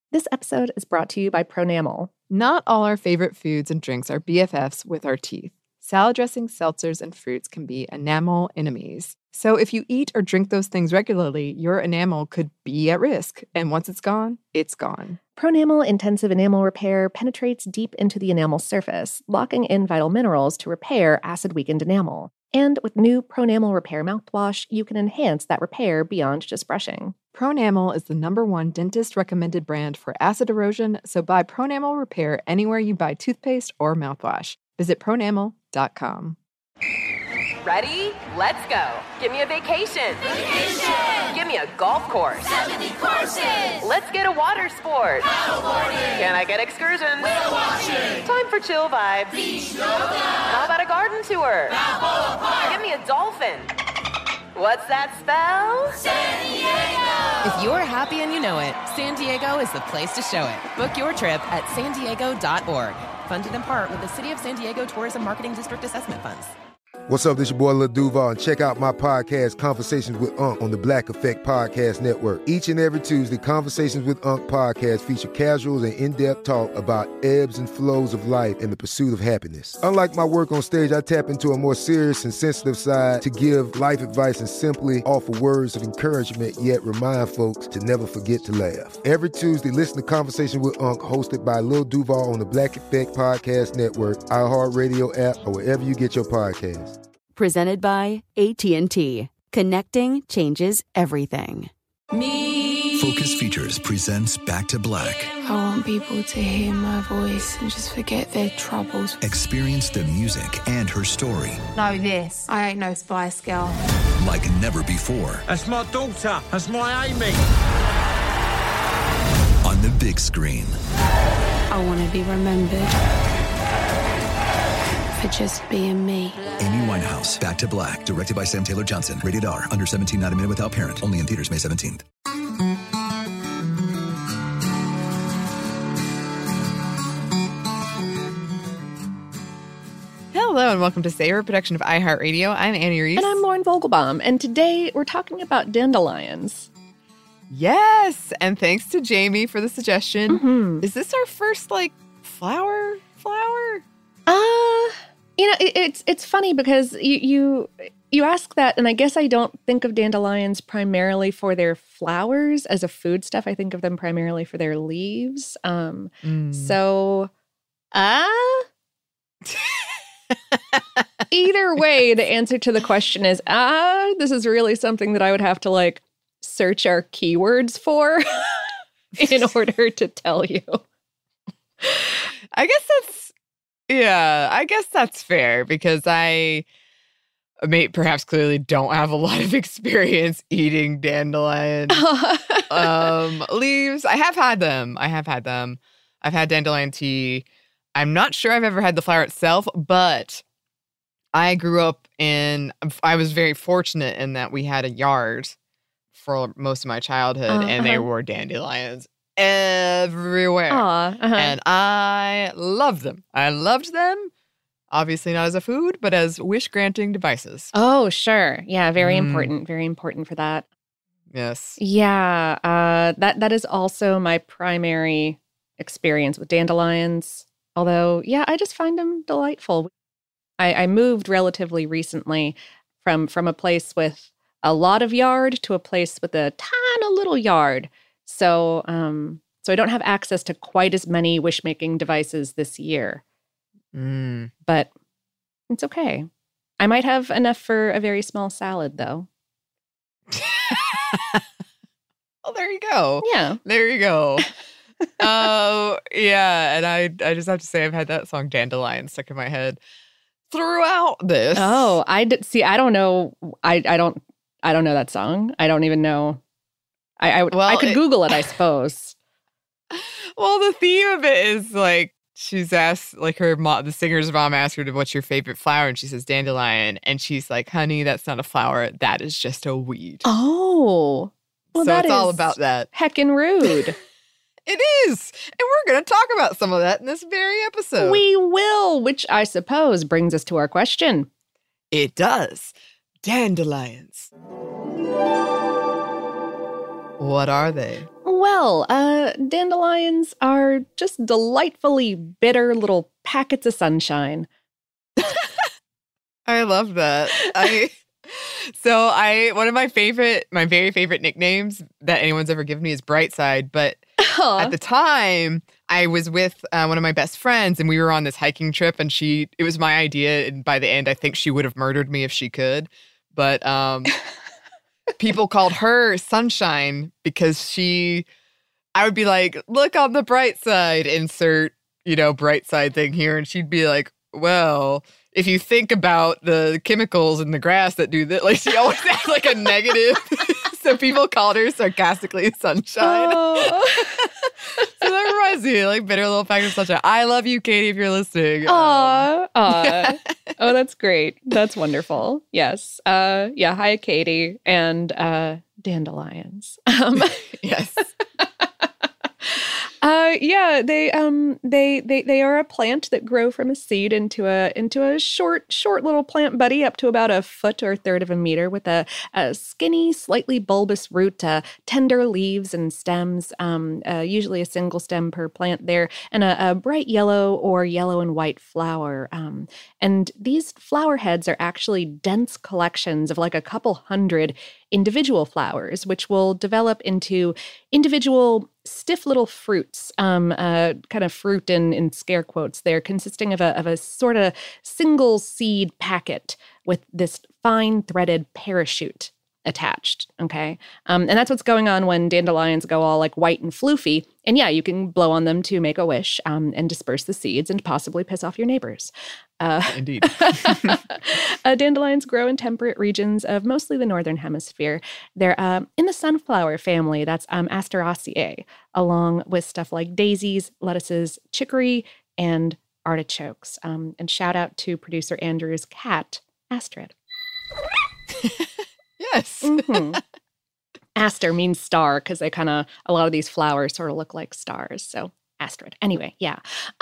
This episode is brought to you by Pronamel. Not all our favorite foods and drinks are BFFs with our teeth. Salad dressings, seltzers, and fruits can be enamel enemies. So if you eat or drink those things regularly, your enamel could be at risk. And once it's gone, it's gone. Pronamel Intensive Enamel Repair penetrates deep into the enamel surface, locking in vital minerals to repair acid-weakened enamel. And with new Pronamel Repair mouthwash, you can enhance that repair beyond just brushing. Pronamel is the #1 dentist-recommended brand for acid erosion, so buy Pronamel Repair anywhere you buy toothpaste or mouthwash. Visit pronamel.com. Ready? Let's go. Give me a vacation. Vacation! Give me a golf course. 70 courses! Let's get a water sport. Paddleboarding! Can I get excursions? Whale watching! Time for chill vibes. Beach yoga! How about a garden tour? Balboa Park! Give me a dolphin. What's that spell? San Diego! If you're happy and you know it, San Diego is the place to show it. Book your trip at sandiego.org. Funded in part with the City of San Diego Tourism Marketing District Assessment Funds. What's up, this your boy Lil Duval, and check out my podcast, Conversations with Unc, on the Black Effect Podcast Network. Each and every Tuesday, Conversations with Unc podcast feature casuals and in-depth talk about ebbs and flows of life and the pursuit of happiness. Unlike my work on stage, I tap into a more serious and sensitive side to give life advice and simply offer words of encouragement, yet remind folks to never forget to laugh. Every Tuesday, listen to Conversation with Unc, hosted by Lil Duval on the Black Effect Podcast Network, iHeartRadio app, or wherever you get your podcasts. Presented by AT&T. Connecting changes everything. Focus Features presents Back to Black. I want people to hear my voice and just forget their troubles. Experience the music and her story. Know this. I ain't no Spice Girl. Like never before. That's my daughter. That's my Amy. On the big screen. I want to be remembered for just being me. Amy Winehouse, Back to Black, directed by Sam Taylor Johnson. Rated R, under 17, not a minute without parent. Only in theaters May 17th. Hello and welcome to Savor, a production of iHeartRadio. I'm Annie Reese. And I'm Lauren Vogelbaum, and today we're talking about dandelions. Yes, and thanks to Jamie for the suggestion. Mm-hmm. Is this our first, flower? It's funny because you ask that, and I guess I don't think of dandelions primarily for their flowers as a foodstuff. I think of them primarily for their leaves. So, either way, the answer to the question is, this is really something that I would have to, search our keywords for in order to tell you. I guess that's fair because I perhaps clearly don't have a lot of experience eating dandelion leaves. I have had them. I've had dandelion tea. I'm not sure I've ever had the flower itself, but I was very fortunate in that we had a yard for most of my childhood, and there were dandelions everywhere. And I loved them. I loved them. Obviously not as a food, but as wish-granting devices. Oh, sure. Yeah, very important. Very important for that. Yes. Yeah. That is also my primary experience with dandelions. Although, yeah, I just find them delightful. I moved relatively recently from a place with a lot of yard to a place with a tiny little yard. So I don't have access to quite as many wish-making devices this year. But it's okay. I might have enough for a very small salad, though. Oh, there you go. Yeah. There you go. Yeah, and I just have to say I've had that song Dandelion stuck in my head throughout this. Oh, I don't know. I don't know that song. I don't even know. I could Google it, I suppose. Well, the theme of it is she's asked, the singer's mom asked her, what's your favorite flower? And she says dandelion. And she's like, honey, that's not a flower. That is just a weed. Oh. Well, so it's all about that. Heckin' rude. It is. And we're going to talk about some of that in this very episode. We will, which I suppose brings us to our question. It does. Dandelions. What are they? Well, dandelions are just delightfully bitter little packets of sunshine. I love that. One of my very favorite nicknames that anyone's ever given me is Brightside. But at the time, I was with one of my best friends, and we were on this hiking trip, and it was my idea. And by the end, I think she would have murdered me if she could. But people called her Sunshine because I would be like, look on the bright side, insert, bright side thing here. And she'd be like, well, if you think about the chemicals in the grass that do that, like she always had like a negative. So people called her sarcastically Sunshine. Oh. So that reminds me, like bitter little packet of sunshine. I love you, Katie, if you're listening. Aw. Oh, that's great. That's wonderful. Yes. Hi, Katie. And dandelions. Yes. They are a plant that grow from a seed into a short little plant buddy up to about a foot or a third of a meter with a skinny, slightly bulbous root, tender leaves and stems, usually a single stem per plant there, and a bright yellow or yellow and white flower. And these flower heads are actually dense collections of like a couple hundred individual flowers, which will develop into individual stiff little fruits, kind of fruit in scare quotes there, consisting of a sort of single seed packet with this fine threaded parachute attached, okay? And that's what's going on when dandelions go all like white and floofy. And yeah, you can blow on them to make a wish and disperse the seeds and possibly piss off your neighbors. Indeed. Dandelions grow in temperate regions of mostly the northern hemisphere. They're in the sunflower family, that's Asteraceae, along with stuff like daisies, lettuces, chicory, and artichokes. And shout out to producer Andrew's cat, Astrid. Yes. Mm-hmm. Aster means star because a lot of these flowers sort of look like stars. So Astrid. Anyway, yeah.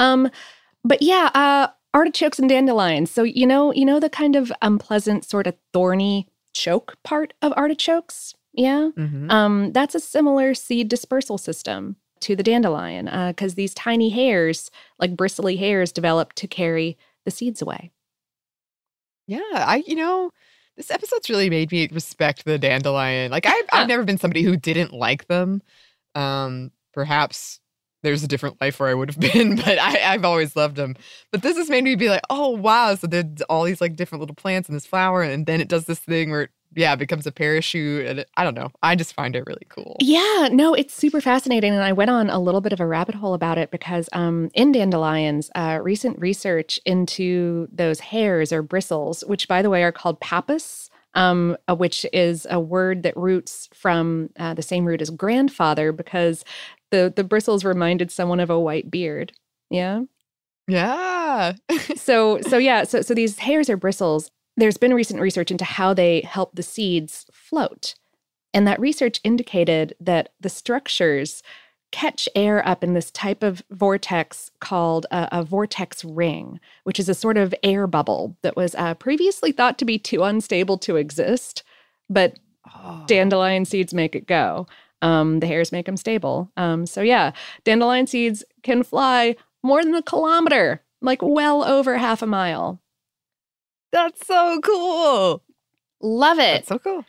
Artichokes and dandelions. So, you know the kind of unpleasant sort of thorny choke part of artichokes? Yeah. Mm-hmm. That's a similar seed dispersal system to the dandelion because these tiny hairs, like bristly hairs, develop to carry the seeds away. Yeah, this episode's really made me respect the dandelion. Like I've never been somebody who didn't like them. Perhaps there's a different life where I would have been, but I've always loved them. But this has made me be like, oh wow! So there's all these like different little plants and this flower, and then it does this thing where it becomes a parachute, and I don't know. I just find it really cool. Yeah, no, it's super fascinating, and I went on a little bit of a rabbit hole about it because in dandelions, recent research into those hairs or bristles, which by the way are called pappus, which is a word that roots from the same root as grandfather because the bristles reminded someone of a white beard. Yeah. Yeah. So these hairs or bristles, there's been recent research into how they help the seeds float. And that research indicated that the structures catch air up in this type of vortex called a vortex ring, which is a sort of air bubble that was previously thought to be too unstable to exist, but dandelion seeds make it go. The hairs make them stable. Dandelion seeds can fly more than 1 kilometer, like well over half a mile. That's so cool. Love it. That's so cool.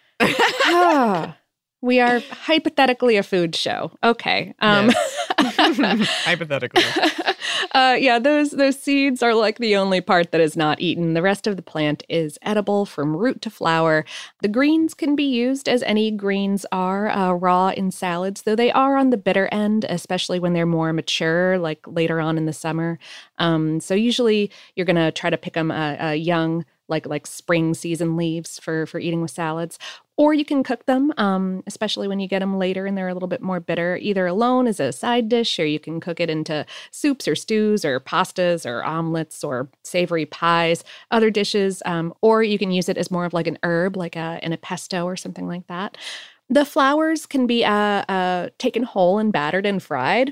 We are hypothetically a food show. Okay. Yes. Hypothetically. Those seeds are like the only part that is not eaten. The rest of the plant is edible from root to flower. The greens can be used as any greens are, raw in salads, though they are on the bitter end, especially when they're more mature, like later on in the summer. So usually you're going to try to pick them young, like spring season leaves for eating with salads. Or you can cook them, especially when you get them later and they're a little bit more bitter, either alone as a side dish, or you can cook it into soups or stews or pastas or omelets or savory pies, other dishes, or you can use it as more of like an herb, like in a pesto or something like that. The flowers can be taken whole and battered and fried.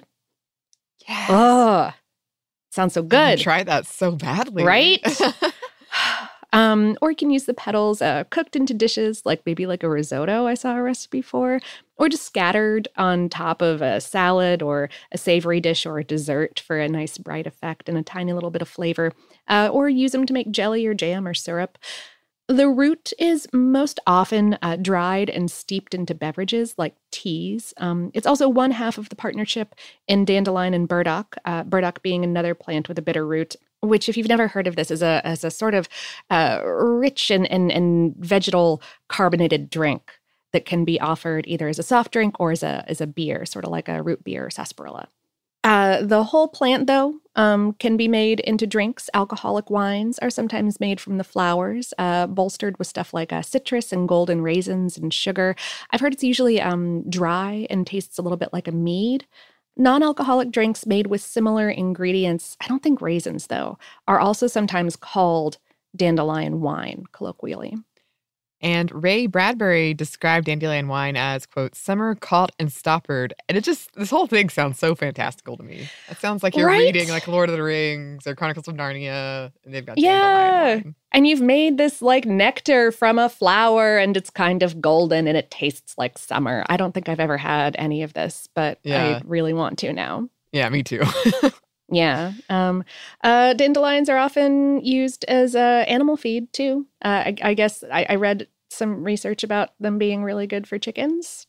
Yes. Sounds so good. I tried that so badly. Right? Or you can use the petals cooked into dishes, like maybe like a risotto I saw a recipe for, or just scattered on top of a salad or a savory dish or a dessert for a nice bright effect and a tiny little bit of flavor. Or use them to make jelly or jam or syrup. The root is most often dried and steeped into beverages like teas. It's also one half of the partnership in dandelion and burdock, burdock being another plant with a bitter root, which, if you've never heard of this, is a sort of rich and vegetal carbonated drink that can be offered either as a soft drink or as a beer, sort of like a root beer or sarsaparilla. The whole plant, though, can be made into drinks. Alcoholic wines are sometimes made from the flowers, bolstered with stuff like citrus and golden raisins and sugar. I've heard it's usually dry and tastes a little bit like a mead. Non-alcoholic drinks made with similar ingredients, I don't think raisins, though, are also sometimes called dandelion wine, colloquially. And Ray Bradbury described dandelion wine as, quote, summer caught and stoppered. And this whole thing sounds so fantastical to me. It sounds like you're reading like Lord of the Rings or Chronicles of Narnia, and they've got dandelion wine. And you've made this like nectar from a flower, and it's kind of golden, and it tastes like summer. I don't think I've ever had any of this, but I really want to now. Yeah, me too. Yeah. Dandelions are often used as animal feed, too. I guess I read some research about them being really good for chickens.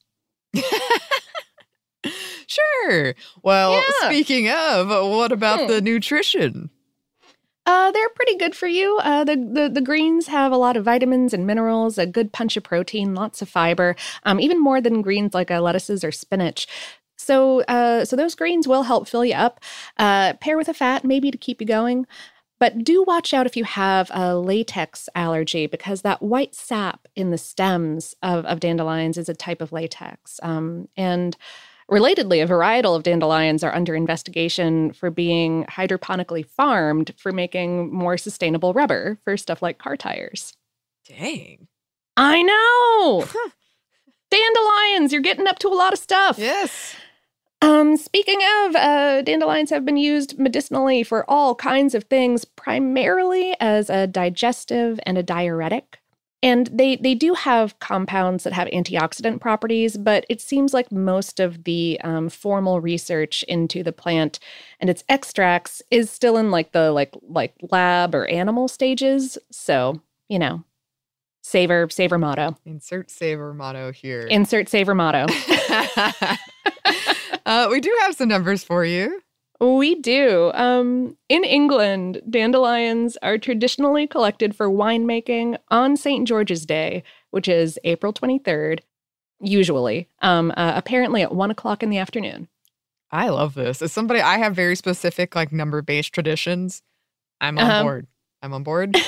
Sure. Well, speaking of, what about the nutrition? They're pretty good for you. The greens have a lot of vitamins and minerals, a good punch of protein, lots of fiber, even more than greens like lettuces or spinach. So those greens will help fill you up. Pair with a fat, maybe to keep you going. But do watch out if you have a latex allergy, because that white sap in the stems of dandelions is a type of latex. And relatedly, a varietal of dandelions are under investigation for being hydroponically farmed for making more sustainable rubber for stuff like car tires. Dang. I know! Dandelions, you're getting up to a lot of stuff. Yes. Speaking of, dandelions have been used medicinally for all kinds of things, primarily as a digestive and a diuretic. And they do have compounds that have antioxidant properties, but it seems like most of the formal research into the plant and its extracts is still in like the lab or animal stages. So, savor motto. Insert savor motto here. Insert savor motto. We do have some numbers for you. We do. In England, dandelions are traditionally collected for winemaking on St. George's Day, which is April 23rd, usually, apparently at 1 o'clock in the afternoon. I love this. As somebody, I have very specific number-based traditions. I'm on board. I'm on board.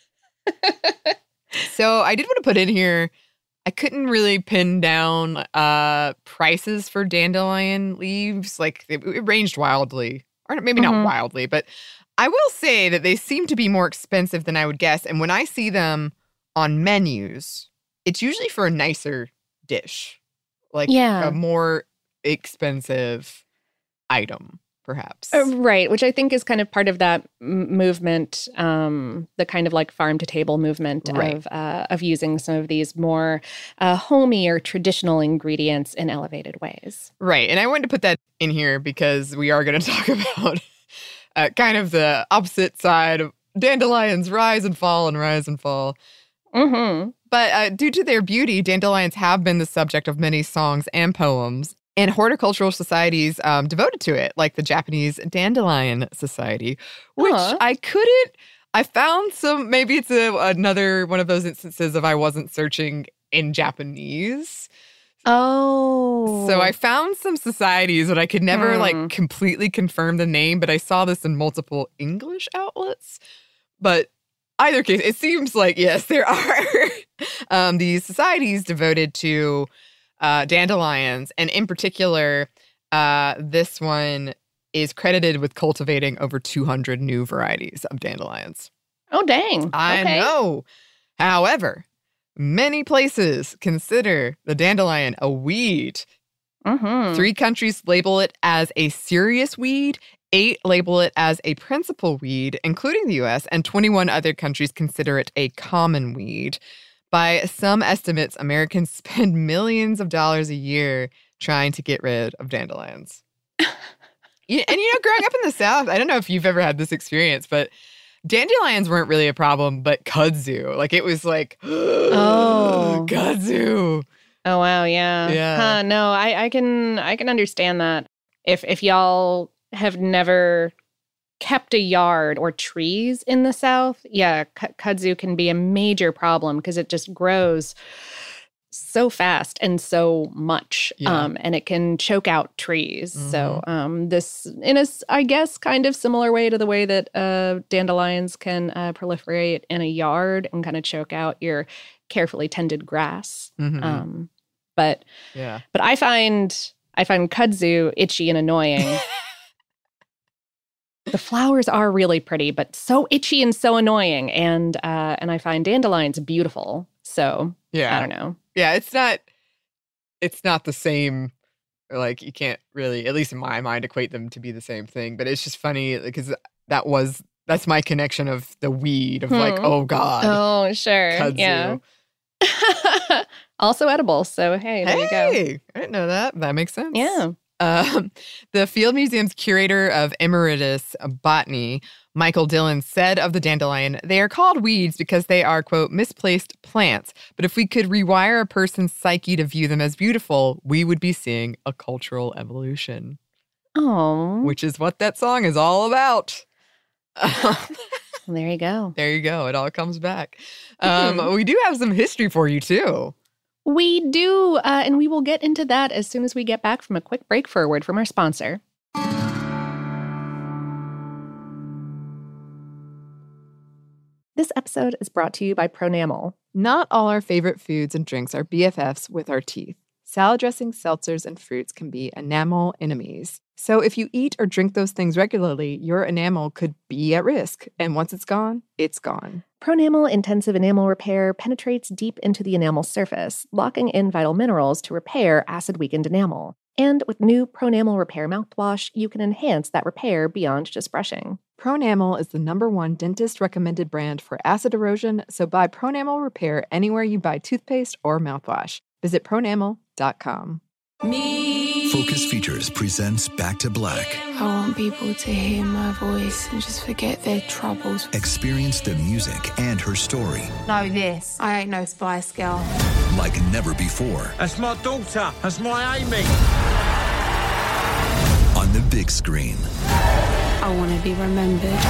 So I did want to put in here, I couldn't really pin down prices for dandelion leaves. It ranged wildly. Or maybe not wildly, but I will say that they seem to be more expensive than I would guess. And when I see them on menus, it's usually for a nicer dish. A more expensive item, perhaps. Right, which I think is kind of part of that movement, the kind of farm-to-table movement of using some of these more homey or traditional ingredients in elevated ways. Right, and I wanted to put that in here because we are going to talk about kind of the opposite side of dandelions rise and fall and rise and fall. Mm-hmm. But due to their beauty, dandelions have been the subject of many songs and poems. And horticultural societies devoted to it, like the Japanese Dandelion Society, which I found some, maybe it's another one of those instances of I wasn't searching in Japanese. Oh. So I found some societies, but I could never completely confirm the name, but I saw this in multiple English outlets. But either case, it seems like, yes, there are these societies devoted to dandelions, and in particular, this one is credited with cultivating over 200 new varieties of dandelions. Oh, dang. I know. However, many places consider the dandelion a weed Mm-hmm. 3 countries label it as a serious weed. 8 label it as a principal weed, including the U.S., and 21 other countries consider it a common weed. By some estimates, Americans spend millions of dollars a year trying to get rid of dandelions. Growing up in the South, I don't know if you've ever had this experience, but dandelions weren't really a problem, but kudzu. Like, it was like, oh, kudzu. Oh, wow, yeah. Yeah. No, I can understand that. If y'all have never kept a yard or trees in the South, yeah, kudzu can be a major problem because it just grows so fast and so much, and it can choke out trees. Mm-hmm. So this, in a, I guess, kind of similar way to the way that dandelions can proliferate in a yard and kind of choke out your carefully tended grass. Mm-hmm. But I find kudzu itchy and annoying. The flowers are really pretty, but so itchy and so annoying. And I find dandelions beautiful. So I don't know. Yeah, it's not the same. Like, you can't really, at least in my mind, equate them to be the same thing. But it's just funny because that's my connection of the weed of like, oh God. Oh, sure. Kudzu. Yeah. Also edible. So, hey, there you go. I didn't know that. That makes sense. Yeah. The Field Museum's curator of emeritus botany, Michael Dillon, said of the dandelion, they are called weeds because they are, quote, misplaced plants. But if we could rewire a person's psyche to view them as beautiful, we would be seeing a cultural evolution. Oh. Which is what that song is all about. There you go. There you go. It all comes back. We do have some history for you, too. We do, and we will get into that as soon as we get back from a quick break for a word from our sponsor. This episode is brought to you by Pronamel. Not all our favorite foods and drinks are BFFs with our teeth. Salad dressings, seltzers, and fruits can be enamel enemies. So if you eat or drink those things regularly, your enamel could be at risk. And once it's gone, it's gone. Pronamel Intensive Enamel Repair penetrates deep into the enamel surface, locking in vital minerals to repair acid-weakened enamel. And with new Pronamel Repair mouthwash, you can enhance that repair beyond just brushing. Pronamel is the #1 dentist-recommended brand for acid erosion, so buy Pronamel Repair anywhere you buy toothpaste or mouthwash. Visit pronamel.com. Focus Features presents Back to Black. I want people to hear my voice and just forget their troubles. Experience the music and her story. Know this. I ain't no Spice Girl. Like never before. That's my daughter. That's my Amy. On the big screen. I want to be remembered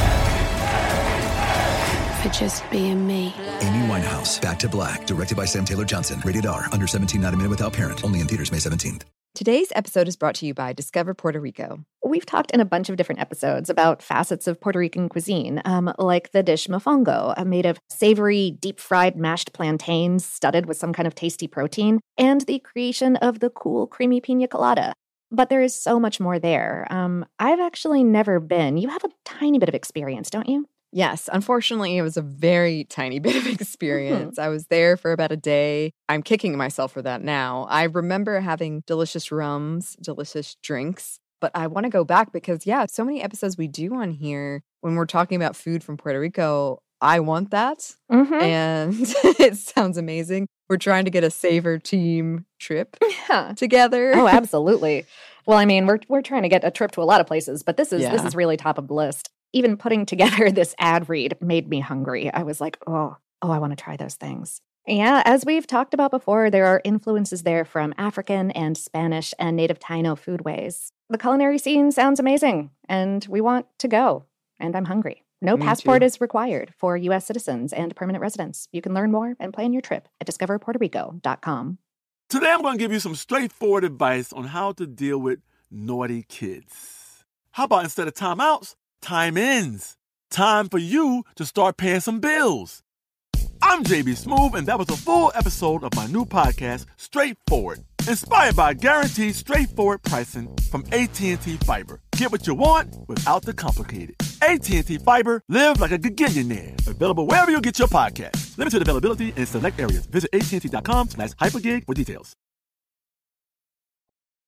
for just being me. Amy Winehouse, Back to Black, directed by Sam Taylor Johnson. Rated R, under 17, not a minute without parent. Only in theaters May 17th. Today's episode is brought to you by Discover Puerto Rico. We've talked in a bunch of different episodes about facets of Puerto Rican cuisine, like the dish mofongo, made of savory, deep-fried mashed plantains studded with some kind of tasty protein, and the creation of the cool, creamy pina colada. But there is so much more there. I've actually never been. You have a tiny bit of experience, don't you? Yes, unfortunately, it was a very tiny bit of experience. I was there for about a day. I'm kicking myself for that now. I remember having delicious rums, delicious drinks, but I want to go back because, so many episodes we do on here when we're talking about food from Puerto Rico, I want that. Mm-hmm. And it sounds amazing. We're trying to get a Savor team trip together. Oh, absolutely. Well, I mean, we're trying to get a trip to a lot of places, but this is really top of the list. Even putting together this ad read made me hungry. I was like, oh, I want to try those things. Yeah, as we've talked about before, there are influences there from African and Spanish and native Taino foodways. The culinary scene sounds amazing, and we want to go. And I'm hungry. No passport is required for U.S. citizens and permanent residents. You can learn more and plan your trip at discoverpuertorico.com. Today I'm going to give you some straightforward advice on how to deal with naughty kids. How about instead of timeouts, time-ins? Time for you to start paying some bills. I'm JB Smoove, and that was a full episode of my new podcast, Straightforward, inspired by guaranteed straightforward pricing from AT&T Fiber. Get what you want without the complicated. AT&T Fiber, live like a gigillionaire. Available wherever you get your podcast. Limited availability in select areas. Visit AT&T.com/hypergig for details.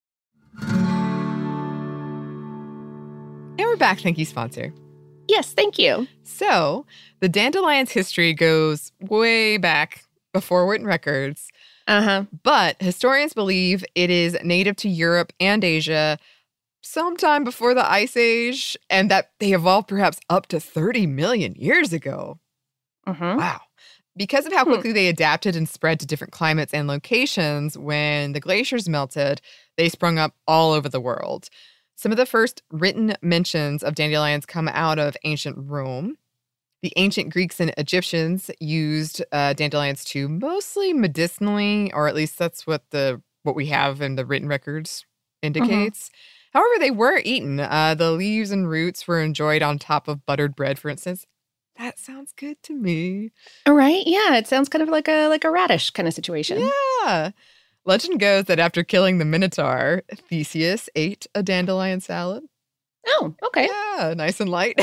And we're back. Thank you, sponsor. Yes, thank you. So, the dandelion's history goes way back before written records. But historians believe it is native to Europe and Asia sometime before the Ice Age, and that they evolved perhaps up to 30 million years ago. Wow. Because of how quickly they adapted and spread to different climates and locations, when the glaciers melted, they sprung up all over the world. Some of the first written mentions of dandelions come out of ancient Rome. The ancient Greeks and Egyptians used dandelions too, mostly medicinally, or at least that's what we have in the written records indicates. However, they were eaten. The leaves and roots were enjoyed on top of buttered bread, for instance. That sounds good to me. All right. Yeah, it sounds kind of like a radish kind of situation. Yeah. Legend goes that after killing the Minotaur, Theseus ate a dandelion salad. Oh, okay. Yeah, nice and light.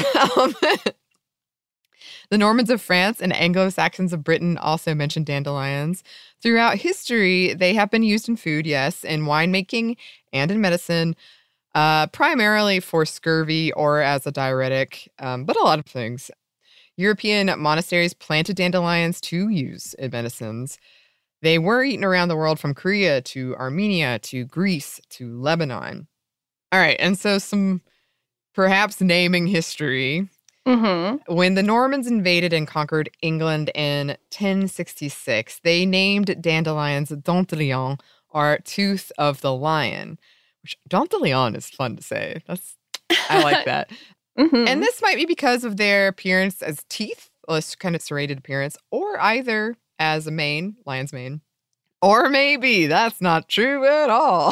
The Normans of France and Anglo-Saxons of Britain also mentioned dandelions. Throughout history, they have been used in food, yes, in winemaking and in medicine, primarily for scurvy or as a diuretic, but a lot of things. European monasteries planted dandelions to use in medicines. They were eaten around the world from Korea to Armenia to Greece to Lebanon. All right, and so some perhaps naming history. When the Normans invaded and conquered England in 1066, they named dandelions Dentelion, or Tooth of the Lion, which Dentelion is fun to say. I like that. And this might be because of their appearance as teeth, this kind of serrated appearance, or either as a mane, lion's mane. Or maybe that's not true at all.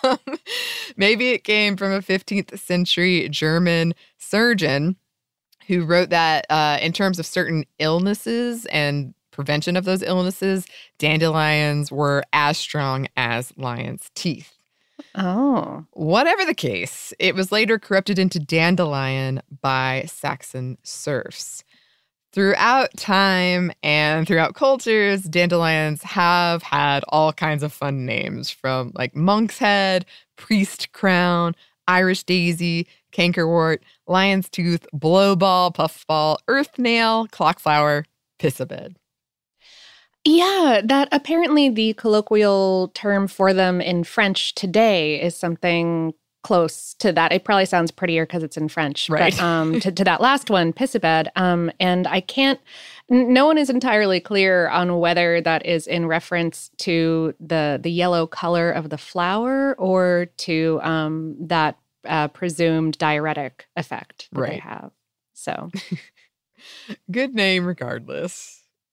Maybe it came from a 15th century German surgeon who wrote that in terms of certain illnesses and prevention of those illnesses, dandelions were as strong as lion's teeth. Oh. Whatever the case, it was later corrupted into dandelion by Saxon serfs. Throughout time and throughout cultures, dandelions have had all kinds of fun names, from like monk's head, priest crown, Irish daisy, cankerwort, lion's tooth, blowball, puffball, earth nail, clockflower, pissabed. Yeah, that apparently the colloquial term for them in French today is something close to that. It probably sounds prettier because it's in French. Right. But to that last one, pissabed, and no one is entirely clear on whether that is in reference to the yellow color of the flower or to that presumed diuretic effect that they have. So, good name regardless.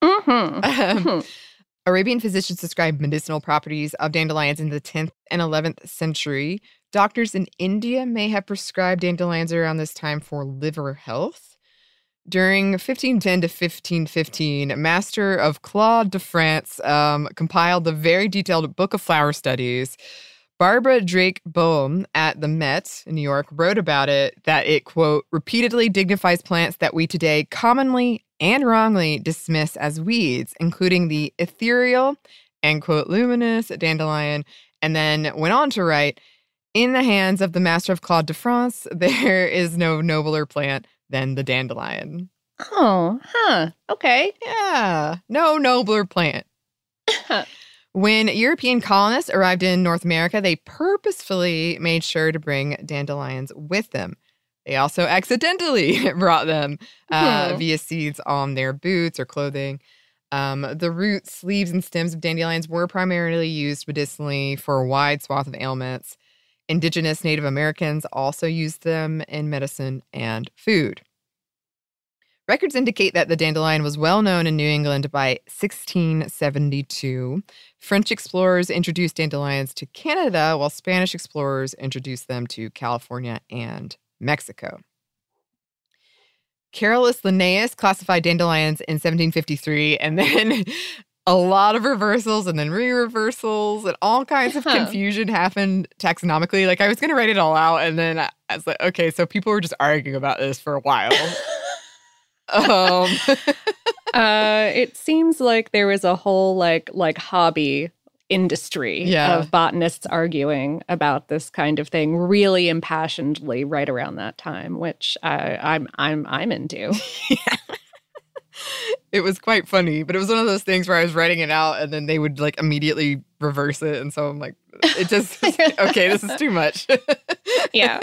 Arabian physicians described medicinal properties of dandelions in the 10th and 11th century. Doctors in India may have prescribed dandelions around this time for liver health. During 1510 to 1515, a master of Claude de France compiled the very detailed Book of Flower Studies. Barbara Drake Boehm at the Met in New York wrote about it that it, quote, repeatedly dignifies plants that we today commonly and wrongly dismiss as weeds, including the ethereal, end quote, luminous dandelion, and then went on to write, in the hands of the master of Claude de France, there is no nobler plant than the dandelion. Oh, okay. Yeah, no nobler plant. When European colonists arrived in North America, they purposefully made sure to bring dandelions with them. They also accidentally brought them via seeds on their boots or clothing. The roots, leaves, and stems of dandelions were primarily used medicinally for a wide swath of ailments. Indigenous Native Americans also used them in medicine and food. Records indicate that the dandelion was well known in New England by 1672. French explorers introduced dandelions to Canada, while Spanish explorers introduced them to California and Mexico. Carolus Linnaeus classified dandelions in 1753, and then a lot of reversals and then re-reversals and all kinds of confusion happened taxonomically. Like, I was going to write it all out, and then I was like, okay, so people were just arguing about this for a while. It seems like there was a whole like hobby industry of botanists arguing about this kind of thing really impassionedly right around that time, which I'm into. It was quite funny, but it was one of those things where I was writing it out and then they would like immediately reverse it. And so I'm like, it just, okay, this is too much. Yeah.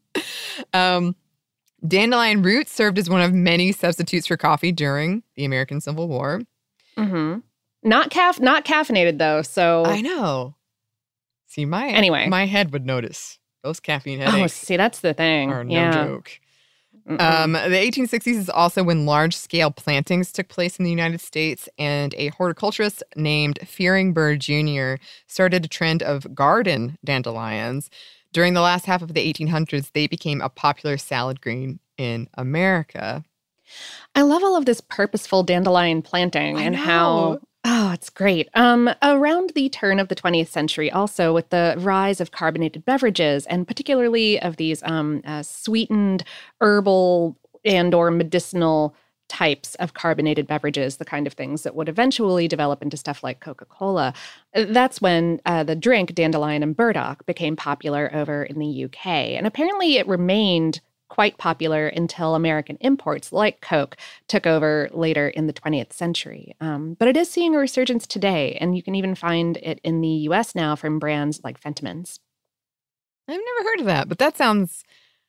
Dandelion roots served as one of many substitutes for coffee during the American Civil War. Mm-hmm. Not caffeinated though, so I know. See, my head would notice those caffeine headaches. Oh, see, that's the thing. Are no joke. The 1860s is also when large-scale plantings took place in the United States, and a horticulturist named Fearing Bird Jr. started a trend of garden dandelions. During the last half of the 1800s, they became a popular salad green in America. I love all of this purposeful dandelion planting and how... Oh, it's great. Around the turn of the 20th century, also with the rise of carbonated beverages, and particularly of these sweetened herbal and or medicinal types of carbonated beverages, the kind of things that would eventually develop into stuff like Coca-Cola, that's when the drink dandelion and burdock became popular over in the UK. And apparently it remained quite popular until American imports like Coke took over later in the 20th century. But it is seeing a resurgence today, and you can even find it in the US now from brands like Fentimans. I've never heard of that, but that sounds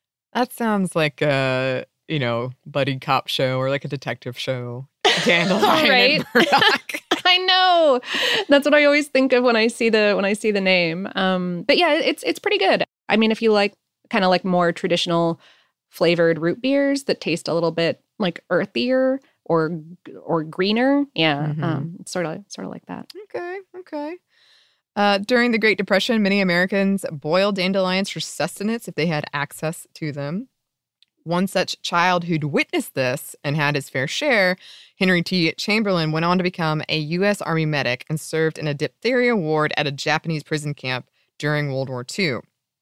like a, buddy cop show or like a detective show. Dandelion and burdock. I know. That's what I always think of when I see the name. But yeah, it's pretty good. I mean, if you like kind of like more traditional flavored root beers that taste a little bit like earthier or greener. Yeah, it's sort of like that. Okay. During the Great Depression, many Americans boiled dandelions for sustenance if they had access to them. One such child who'd witnessed this and had his fair share, Henry T. Chamberlain, went on to become a U.S. Army medic and served in a diphtheria ward at a Japanese prison camp during World War II.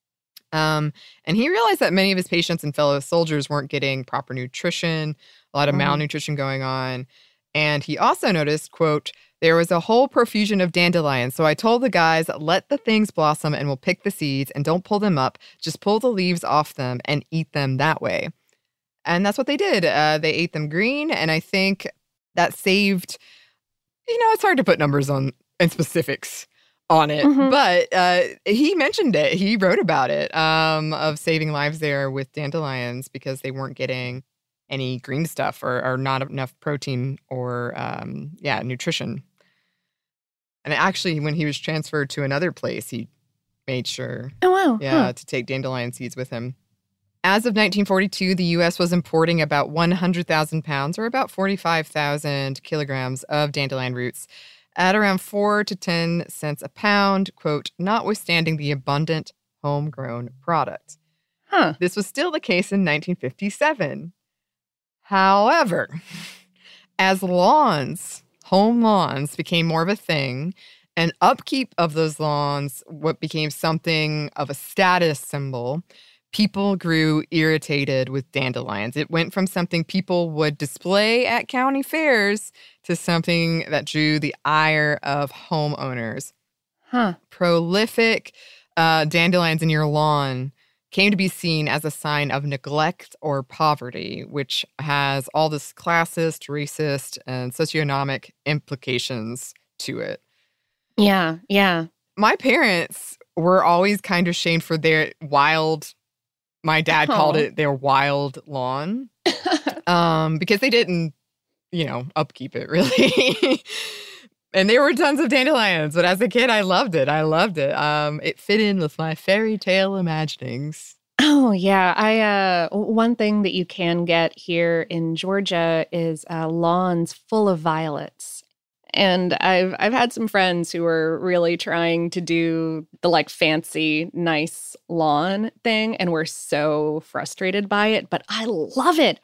And he realized that many of his patients and fellow soldiers weren't getting proper nutrition, a lot of malnutrition going on. And he also noticed, quote, "There was a whole profusion of dandelions. So I told the guys, let the things blossom and we'll pick the seeds and don't pull them up. Just pull the leaves off them and eat them that way." And that's what they did. They ate them green. And I think that saved, it's hard to put numbers on and specifics on it, but he mentioned it. He wrote about it, of saving lives there with dandelions because they weren't getting any green stuff or not enough protein or, nutrition. And actually, when he was transferred to another place, he made sure to take dandelion seeds with him. As of 1942, the U.S. was importing about 100,000 pounds or about 45,000 kilograms of dandelion roots at around 4 to 10 cents a pound, quote, notwithstanding the abundant homegrown product. This was still the case in 1957. However, as home lawns became more of a thing, and upkeep of those lawns became something of a status symbol, people grew irritated with dandelions. It went from something people would display at county fairs to something that drew the ire of homeowners. Prolific dandelions in your lawn came to be seen as a sign of neglect or poverty, which has all this classist, racist, and socioeconomic implications to it. Yeah. My parents were always kind of shamed for their wild... My dad called it their wild lawn because they didn't, upkeep it really. And there were tons of dandelions. But as a kid, I loved it. It fit in with my fairy tale imaginings. Oh, yeah. One thing that you can get here in Georgia is lawns full of violets. And I've had some friends who were really trying to do the fancy, nice lawn thing, and were so frustrated by it. But I love it.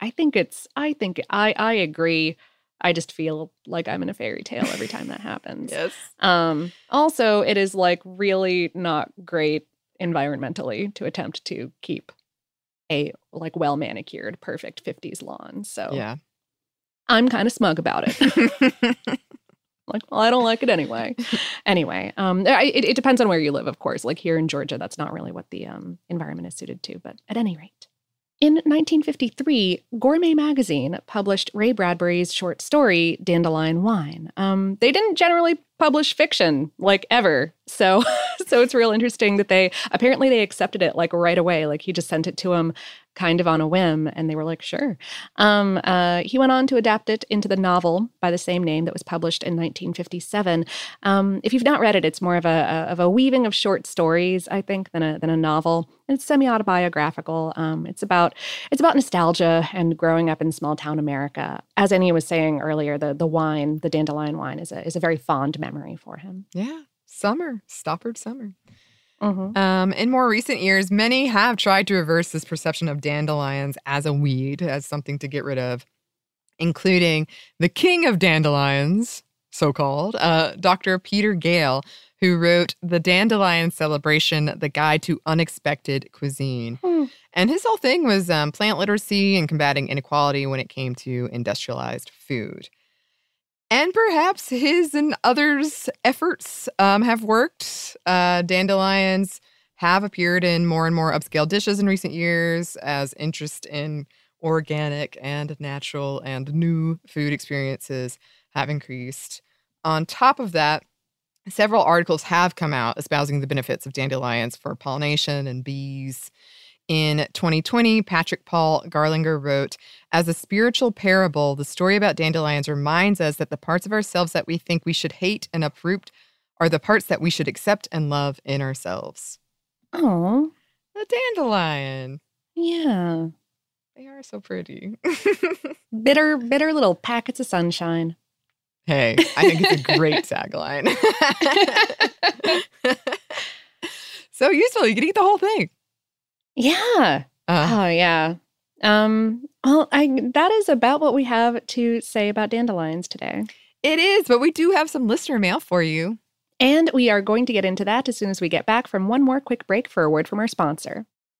I agree. I just feel like I'm in a fairy tale every time that happens. Yes. Also, it is really not great environmentally to attempt to keep a well manicured, perfect 50s lawn. So yeah, I'm kind of smug about it. like, well, I don't like it anyway. Anyway, it depends on where you live, of course. Like here in Georgia, that's not really what the environment is suited to. But at any rate. In 1953, Gourmet magazine published Ray Bradbury's short story, Dandelion Wine. They didn't generally publish fiction, like, ever. So it's real interesting that they accepted it, like, right away. Like, he just sent it to them kind of on a whim, and they were like, sure. He went on to adapt it into the novel by the same name that was published in 1957. If you've not read it, it's more of a weaving of short stories, I think, than a novel. It's semi-autobiographical. It's about nostalgia and growing up in small-town America. As Enya was saying earlier, the wine, the dandelion wine, is a very fond memory for him. Yeah, summer, Stoppard summer. Mm-hmm. In more recent years, many have tried to reverse this perception of dandelions as a weed, as something to get rid of, including the king of dandelions, so-called, Dr. Peter Gale, who wrote The Dandelion Celebration, The Guide to Unexpected Cuisine. And his whole thing was plant literacy and combating inequality when it came to industrialized food. And perhaps his and others' efforts have worked. Dandelions have appeared in more and more upscale dishes in recent years as interest in organic and natural and new food experiences have increased. On top of that, several articles have come out espousing the benefits of dandelions for pollination and bees. In 2020, Patrick Paul Garlinger wrote, "As a spiritual parable, the story about dandelions reminds us that the parts of ourselves that we think we should hate and uproot are the parts that we should accept and love in ourselves." Oh, a dandelion. Yeah. They are so pretty. Bitter little packets of sunshine. Hey, I think it's a great tagline. So useful. You can eat the whole thing. Yeah. Oh, yeah. Well, that is about what we have to say about dandelions today. It is, but we do have some listener mail for you. And we are going to get into that as soon as we get back from one more quick break for a word from our sponsor.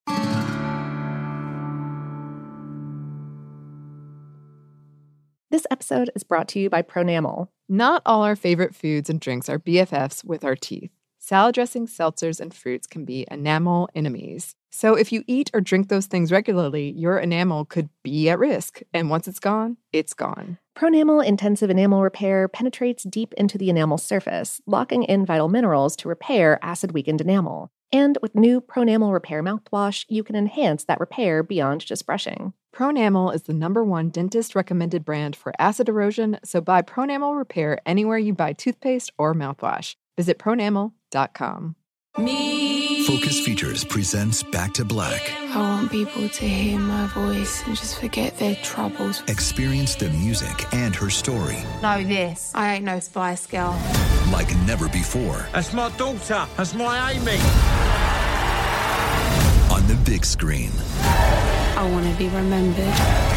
This episode is brought to you by Pronamel. Not all our favorite foods and drinks are BFFs with our teeth. Salad dressings, seltzers, and fruits can be enamel enemies. So if you eat or drink those things regularly, your enamel could be at risk. And once it's gone, it's gone. Pronamel Intensive Enamel Repair penetrates deep into the enamel surface, locking in vital minerals to repair acid-weakened enamel. And with new Pronamel Repair mouthwash, you can enhance that repair beyond just brushing. Pronamel is the #1 dentist-recommended brand for acid erosion, so buy Pronamel Repair anywhere you buy toothpaste or mouthwash. Visit pronamel.com. Focus Features presents Back to Black. I want people to hear my voice and just forget their troubles. Experience the music and her story Know this. I ain't no Spice Girl. like never before. That's my daughter. That's my Amy. On the big screen. I want to be remembered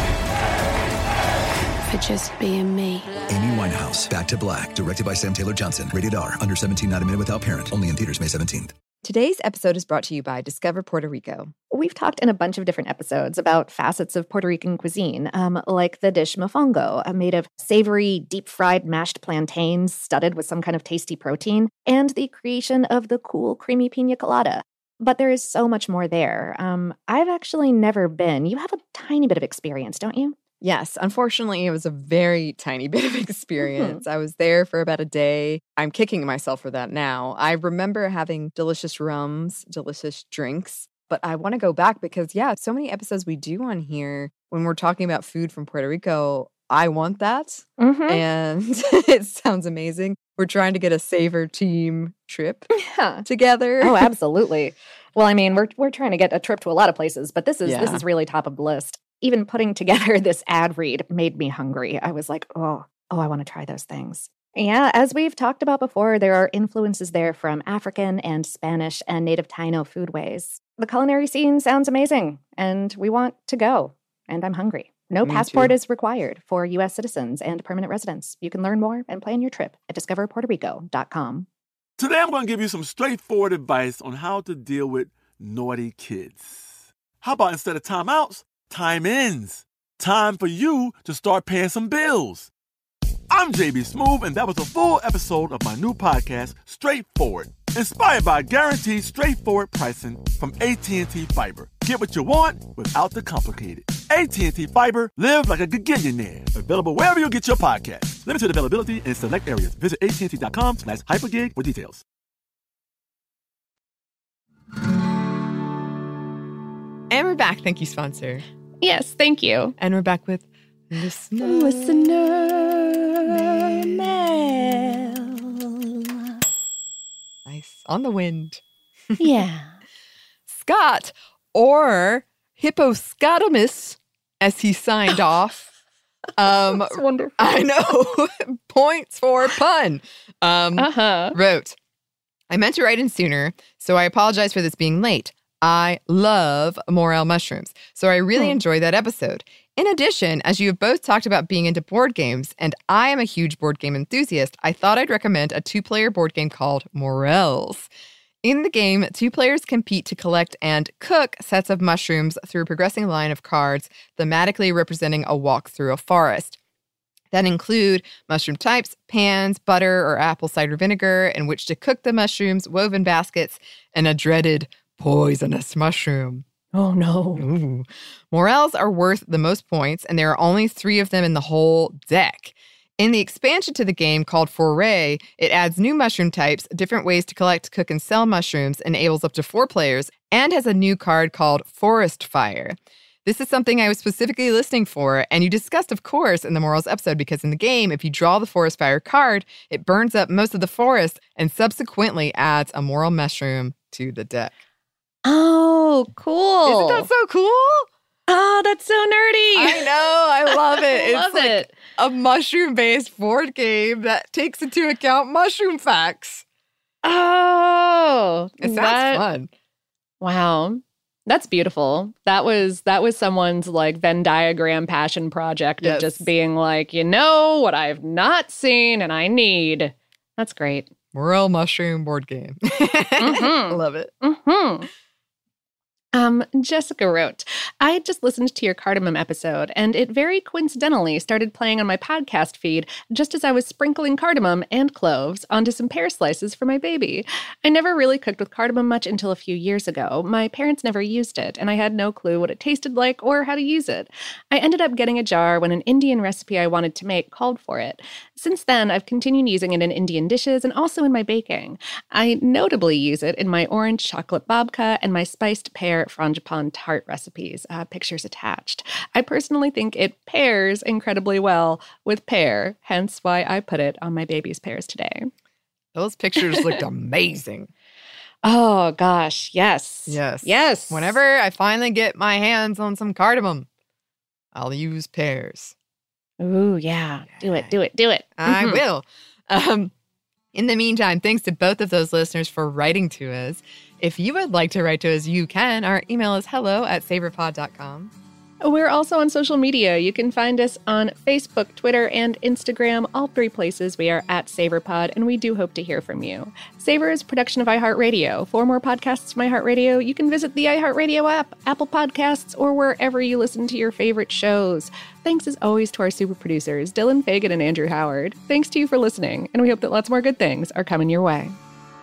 for just being me. Amy Winehouse, Back to Black, directed by Sam Taylor Johnson. Rated R, under 17, not a minute without parent. Only in theaters May 17th. Today's episode is brought to you by Discover Puerto Rico. We've talked in a bunch of different episodes about facets of Puerto Rican cuisine, like the dish mofongo, made of savory, deep-fried mashed plantains studded with some kind of tasty protein, and the creation of the cool, creamy pina colada. But there is so much more there. I've actually never been. You have a tiny bit of experience, don't you? Yes, unfortunately, it was a very tiny bit of experience. I was there for about a day. I'm kicking myself for that now. I remember having delicious rums, delicious drinks, but I want to go back because, yeah, so many episodes we do on here when we're talking about food from Puerto Rico. I want that, and it sounds amazing. We're trying to get a Savor team trip together. Oh, absolutely. Well, I mean, we're trying to get a trip to a lot of places, but this is really top of the list. Even putting together this ad read made me hungry. I was like, oh, I want to try those things. Yeah, as we've talked about before, there are influences there from African and Spanish and native Taino foodways. The culinary scene sounds amazing, and we want to go. And I'm hungry. No passport is required for U.S. citizens and permanent residents. You can learn more and plan your trip at discoverpuertorico.com. Today I'm going to give you some straightforward advice on how to deal with naughty kids. How about instead of timeouts, time ins? Time for you to start paying some bills. I'm JB Smoove, and that was a full episode of my new podcast, Straightforward, inspired by guaranteed straightforward pricing from AT&T Fiber. Get what you want without the complicated. AT&T Fiber, live like a gigillionaire. Available wherever you get your podcast. Limited availability in select areas. Visit AT&T.com/hypergig for details. And we're back. Thank you, sponsor. Yes, thank you. And we're back with Listener Mail. Nice. On the wind. Yeah. Scott, or Hipposcotomus, as he signed off. That's wonderful. I know. Points for pun. Wrote, I meant to write in sooner, so I apologize for this being late. I love morel mushrooms, so I really enjoyed that episode. In addition, as you have both talked about being into board games, and I am a huge board game enthusiast, I thought I'd recommend a 2-player board game called Morels. In the game, 2 players compete to collect and cook sets of mushrooms through a progressing line of cards, thematically representing a walk through a forest. That include mushroom types, pans, butter or apple cider vinegar in which to cook the mushrooms, woven baskets, and a dreaded poisonous mushroom. Oh, no. Ooh. Morels are worth the most points, and there are only 3 of them in the whole deck. In the expansion to the game called Foray, it adds new mushroom types, different ways to collect, cook, and sell mushrooms, enables up to 4 players, and has a new card called Forest Fire. This is something I was specifically listening for, and you discussed, of course, in the Morels episode, because in the game, if you draw the Forest Fire card, it burns up most of the forest and subsequently adds a morel mushroom to the deck. Oh, cool. Isn't that so cool? Oh, that's so nerdy. I know. I love it. Love it's like it. a mushroom-based board game that takes into account mushroom facts. Oh. It sounds fun. Wow. That's beautiful. That was someone's like Venn diagram passion project of just being like, you know what I've not seen and I need. That's great. Morel mushroom board game. Love it. Mm-hmm. Jessica wrote, I had just listened to your cardamom episode, and it very coincidentally started playing on my podcast feed just as I was sprinkling cardamom and cloves onto some pear slices for my baby. I never really cooked with cardamom much until a few years ago. My parents never used it, and I had no clue what it tasted like or how to use it. I ended up getting a jar when an Indian recipe I wanted to make called for it. Since then, I've continued using it in Indian dishes and also in my baking. I notably use it in my orange chocolate babka and my spiced pear frangipane tart recipes. Pictures attached. I personally think it pairs incredibly well with pear, hence why I put it on my baby's pears today. Those pictures looked amazing. Oh, gosh. Yes. Yes. Yes. Whenever I finally get my hands on some cardamom, I'll use pears. Ooh, yeah. Do it. I will. In the meantime, thanks to both of those listeners for writing to us. If you would like to write to us, you can. Our email is hello@savorpod.com. We're also on social media. You can find us on Facebook, Twitter, and Instagram. All 3 places we are at SavorPod, and we do hope to hear from you. Savor is a production of iHeartRadio. For more podcasts from iHeartRadio, you can visit the iHeartRadio app, Apple Podcasts, or wherever you listen to your favorite shows. Thanks as always to our super producers, Dylan Fagan and Andrew Howard. Thanks to you for listening, and we hope that lots more good things are coming your way.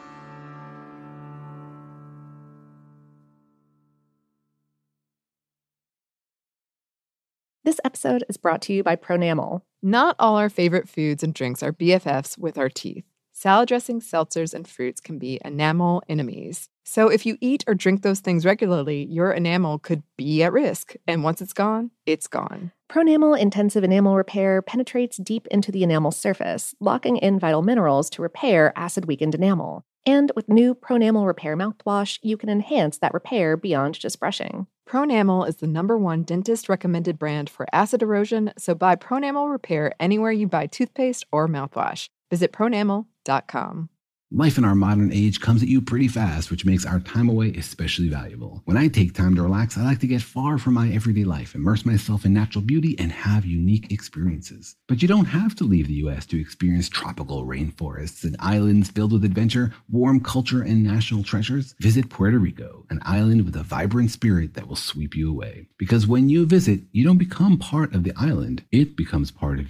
This episode is brought to you by Pronamel. Not all our favorite foods and drinks are BFFs with our teeth. Salad dressings, seltzers, and fruits can be enamel enemies. So if you eat or drink those things regularly, your enamel could be at risk. And once it's gone, it's gone. Pronamel Intensive Enamel Repair penetrates deep into the enamel surface, locking in vital minerals to repair acid-weakened enamel. And with new Pronamel Repair mouthwash, you can enhance that repair beyond just brushing. Pronamel is the #1 dentist-recommended brand for acid erosion, so buy Pronamel Repair anywhere you buy toothpaste or mouthwash. Visit pronamel.com. Life in our modern age comes at you pretty fast, which makes our time away especially valuable. When I take time to relax, I like to get far from my everyday life, immerse myself in natural beauty, and have unique experiences. But you don't have to leave the U.S. to experience tropical rainforests and islands filled with adventure, warm culture, and national treasures. Visit Puerto Rico, an island with a vibrant spirit that will sweep you away. Because when you visit, you don't become part of the island, it becomes part of you.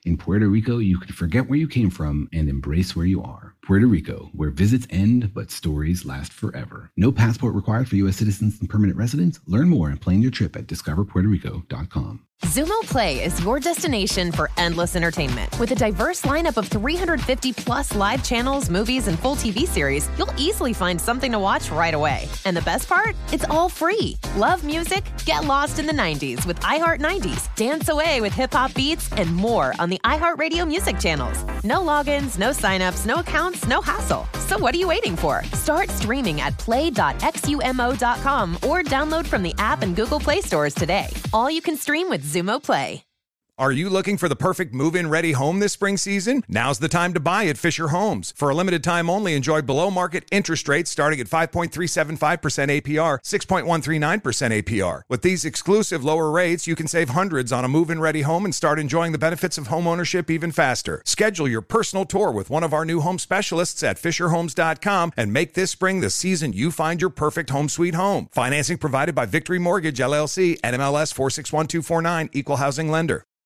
In Puerto Rico, you can forget where you came from and embrace where you are. Puerto Rico, where visits end but stories last forever. No passport required for U.S. citizens and permanent residents. Learn more and plan your trip at discoverpuertorico.com. Xumo Play is your destination for endless entertainment. With a diverse lineup of 350 plus live channels, movies, and full TV series, you'll easily find something to watch right away. And the best part? It's all free. Love music? Get lost in the 90s with iHeart 90s, dance away with hip-hop beats, and more on the iHeartRadio music channels. No logins, no signups, no accounts, no hassle. So what are you waiting for? Start streaming at play.xumo.com or download from the app and Google Play stores today. All you can stream with Xumo Play. Are you looking for the perfect move-in ready home this spring season? Now's the time to buy at Fisher Homes. For a limited time only, enjoy below-market interest rates starting at 5.375% APR, 6.139% APR. With these exclusive lower rates, you can save hundreds on a move-in ready home and start enjoying the benefits of homeownership even faster. Schedule your personal tour with one of our new home specialists at FisherHomes.com and make this spring the season you find your perfect home sweet home. Financing provided by Victory Mortgage, LLC, NMLS 461249, Equal Housing Lender.